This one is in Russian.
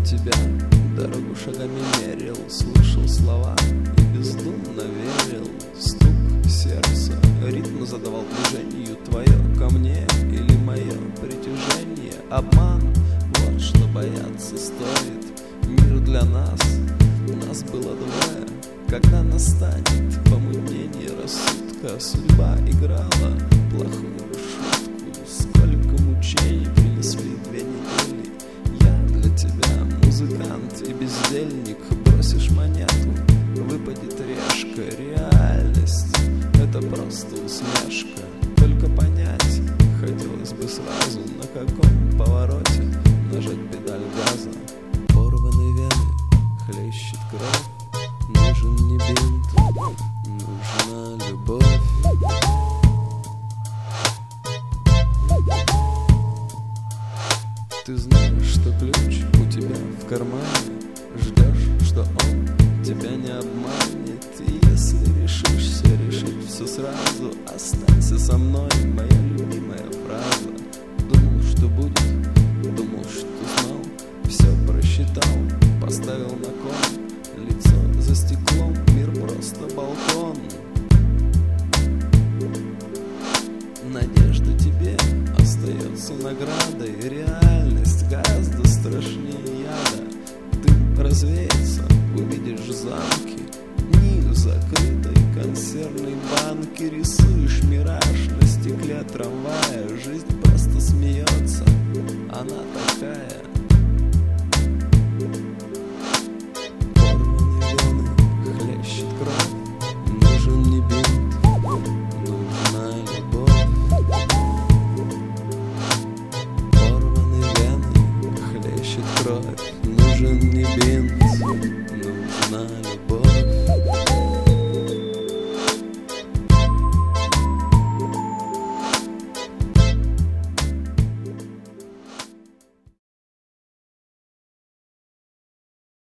тебя дорогу шагами мерил, слышал слова и бездумно верил. Стук сердца, ритм задавал движению твое ко мне или мое притяжение. Обман, вот что бояться стоит. Мир для нас было двое. Когда настанет помутнение рассудка, судьба играла плохую шутку. Сколько мучений принесли 2 недели. Я для тебя музыкант и бездельник. Бросишь монету, выпадет решка. Реальность — это просто усмешка. Только понять хотелось бы сразу, на каком повороте нажать педаль газа. Порваны вены, хлещет кровь. Нужен не бинт, нужна любовь. Ты знаешь, что ключ у тебя в кармане. Ждешь, что он тебя не обманет. И если решишься решить все сразу, останься со мной, моя любимая фраза. Думал, что будет, думал, что знал, все просчитал, поставил на кон. Лицо за стеклом, мир просто балкон. Надежда тебе остается наградой. Реальность гораздо страшнее яда. Дым развеется, увидишь замки, дни в закрытой консервной банке. Рисуешь мираж